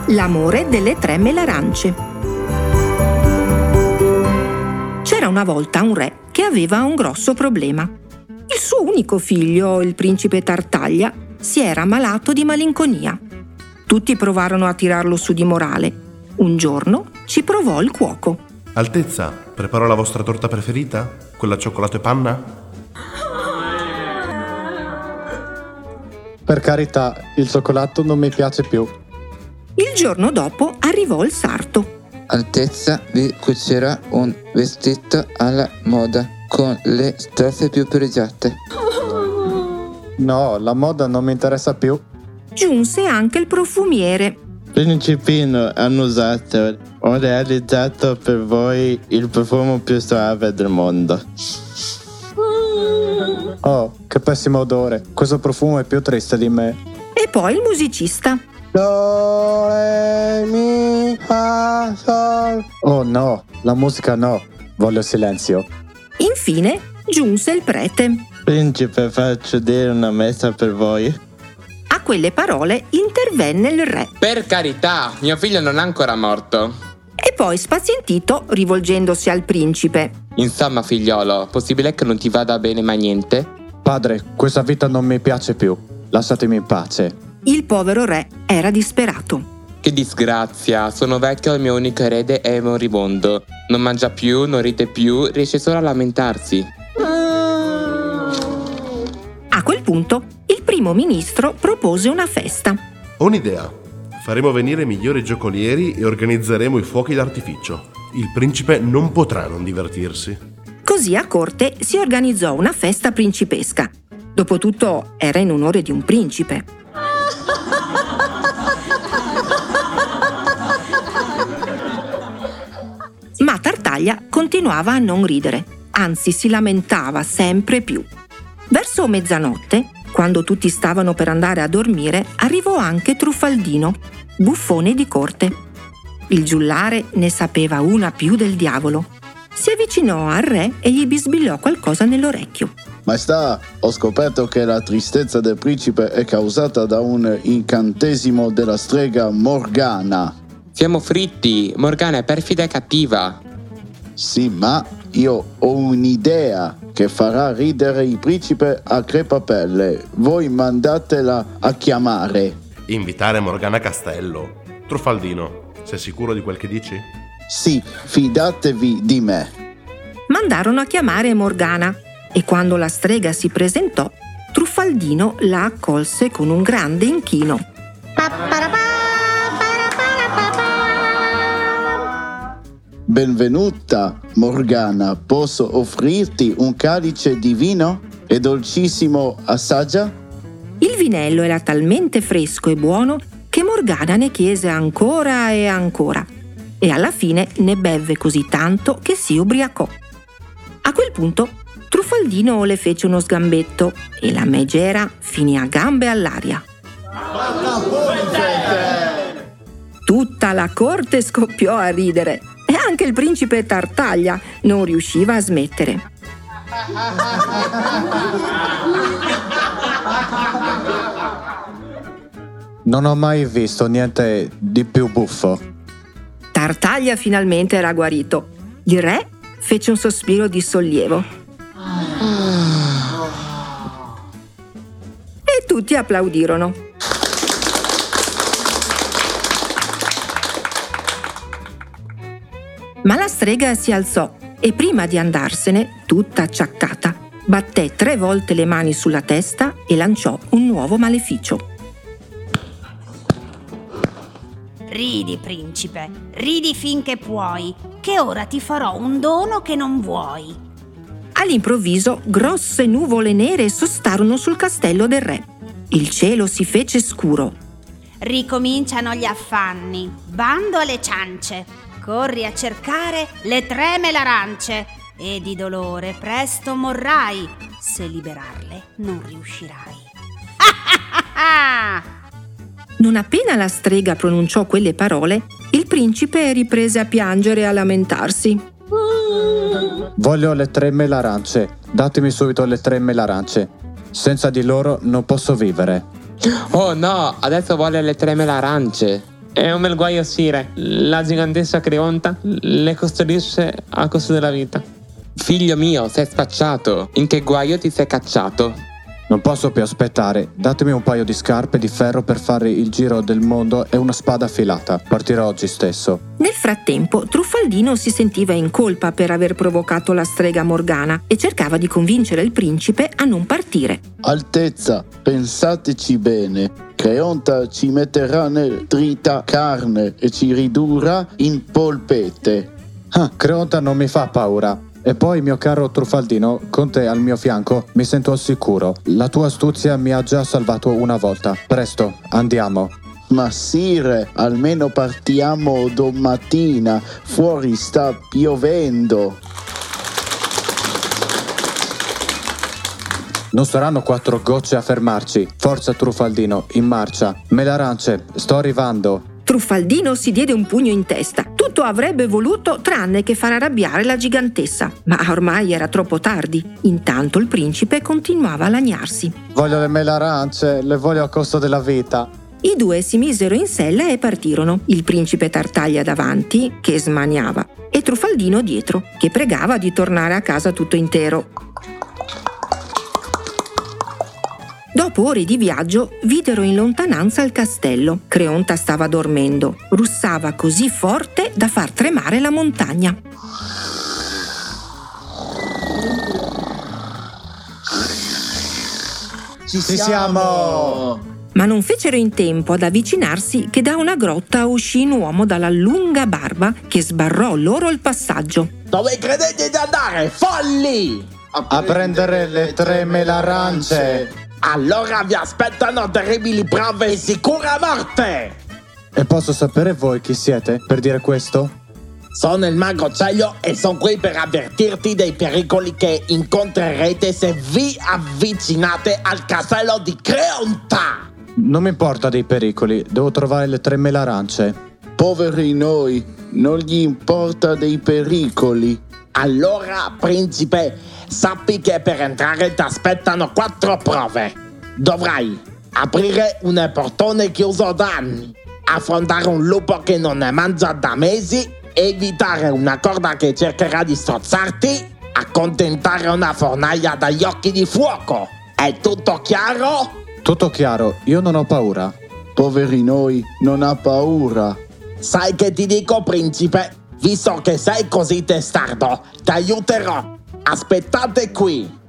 L'amore delle 3 melarance. C'era una volta un re che aveva un grosso problema. Il suo unico figlio, il principe Tartaglia, si era ammalato di malinconia. Tutti provarono a tirarlo su di morale. Un giorno ci provò il cuoco. Altezza, preparo la vostra torta preferita? Quella cioccolato e panna? Per carità, il cioccolato non mi piace più. Il giorno dopo arrivò il sarto. Altezza, vi cucirà un vestito alla moda con le stoffe più pregiate. No, la moda non mi interessa più. Giunse anche il profumiere. Principino annusato, ho realizzato per voi il profumo più suave del mondo. Oh, che pessimo odore. Questo profumo è più triste di me. E poi il musicista. Do, re, mi, fa, sol. Oh no, la musica no. Voglio silenzio. Infine giunse il prete. Principe, faccio dire una messa per voi. A quelle parole intervenne il re. Per carità, mio figlio non è ancora morto. E poi, spazientito, rivolgendosi al principe. Insomma, figliolo, possibile che non ti vada bene mai niente? Padre, questa vita non mi piace più. Lasciatemi in pace. Il povero re era disperato. Che disgrazia, sono vecchio e il mio unico erede è moribondo. Non mangia più, non ride più, riesce solo a lamentarsi. A quel punto, il primo ministro propose una festa. Ho un'idea. Faremo venire i migliori giocolieri e organizzeremo i fuochi d'artificio. Il principe non potrà non divertirsi. Così a corte si organizzò una festa principesca. Dopotutto era in onore di un principe. Ma Tartaglia continuava a non ridere, anzi si lamentava sempre più. Verso mezzanotte, quando tutti stavano per andare a dormire, arrivò anche Truffaldino, buffone di corte. Il giullare ne sapeva una più del diavolo. Si avvicinò al re e gli bisbigliò qualcosa nell'orecchio. Maestà, ho scoperto che la tristezza del principe è causata da un incantesimo della strega Morgana. Siamo fritti, Morgana è perfida e cattiva. Sì, ma io ho un'idea che farà ridere il principe a crepapelle. Voi mandatela a chiamare. Invitare Morgana Castello. Truffaldino, sei sicuro di quel che dici? Sì, fidatevi di me. Mandarono a chiamare Morgana e quando la strega si presentò, Truffaldino la accolse con un grande inchino. Benvenuta, Morgana. Posso offrirti un calice di vino? È dolcissimo, assaggia? Il vinello era talmente fresco e buono che Morgana ne chiese ancora e ancora. E alla fine ne bevve così tanto che si ubriacò. A quel punto Truffaldino le fece uno sgambetto e la megera finì a gambe all'aria. Tutta la corte scoppiò a ridere e anche il principe Tartaglia non riusciva a smettere. Non ho mai visto niente di più buffo. Tartaglia finalmente era guarito. Il re fece un sospiro di sollievo. E tutti applaudirono. Ma la strega si alzò e prima di andarsene, tutta acciaccata, batté 3 volte le mani sulla testa e lanciò un nuovo maleficio. Ridi, principe, ridi finché puoi, che ora ti farò un dono che non vuoi. All'improvviso, grosse nuvole nere sostarono sul castello del re. Il cielo si fece scuro. Ricominciano gli affanni, bando alle ciance. Corri a cercare le 3 melarance e di dolore presto morrai. Se liberarle non riuscirai. Non appena la strega pronunciò quelle parole, il principe riprese a piangere e a lamentarsi. Voglio le 3 melarance. Datemi subito le 3 melarance. Senza di loro non posso vivere. Oh no, adesso vuole le 3 melarance. È un bel guaio, sire. La gigantessa Creonta le custodisce a costo della vita. Figlio mio, sei spacciato. In che guaio ti sei cacciato? Non posso più aspettare. Datemi un paio di scarpe di ferro per fare il giro del mondo e una spada affilata. Partirò oggi stesso. Nel frattempo, Truffaldino si sentiva in colpa per aver provocato la strega Morgana e cercava di convincere il principe a non partire. Altezza, pensateci bene. Creonta ci metterà nel trita carne e ci ridurrà in polpette. Creonta non mi fa paura. E poi, mio caro Truffaldino, con te al mio fianco mi sento al sicuro. La tua astuzia mi ha già salvato una volta. Presto, andiamo. Ma sire, almeno partiamo domattina. Fuori sta piovendo. Non saranno 4 gocce a fermarci. Forza Truffaldino, in marcia. Melarance, sto arrivando. Truffaldino si diede un pugno in testa. Tutto avrebbe voluto tranne che far arrabbiare la gigantessa, ma ormai era troppo tardi. Intanto il principe continuava a lagnarsi. Voglio le melarance, le voglio a costo della vita. I due si misero in sella e partirono. Il principe Tartaglia davanti, che smaniava, e Truffaldino dietro, che pregava di tornare a casa tutto intero. Dopo ore di viaggio, videro in lontananza il castello. Creonta stava dormendo. Russava così forte da far tremare la montagna. Ci siamo! Ma non fecero in tempo ad avvicinarsi che da una grotta uscì un uomo dalla lunga barba che sbarrò loro il passaggio. Dove credete di andare, folli? A prendere le 3 melarance. Allora vi aspettano terribili prove e sicura morte! E posso sapere voi chi siete per dire questo? Sono il mago Celio e sono qui per avvertirti dei pericoli che incontrerete se vi avvicinate al castello di Creonta! Non mi importa dei pericoli, devo trovare le 3 melarance. Poveri noi, non gli importa dei pericoli. Allora, principe, sappi che per entrare ti aspettano 4 prove. Dovrai aprire un portone chiuso da anni, affrontare un lupo che non ne mangia da mesi, evitare una corda che cercherà di strozzarti, accontentare una fornaia dagli occhi di fuoco. È tutto chiaro? Tutto chiaro, io non ho paura. Poveri noi, non ha paura. Sai che ti dico, principe? Visto che sei così testardo, ti aiuterò. Aspettate qui.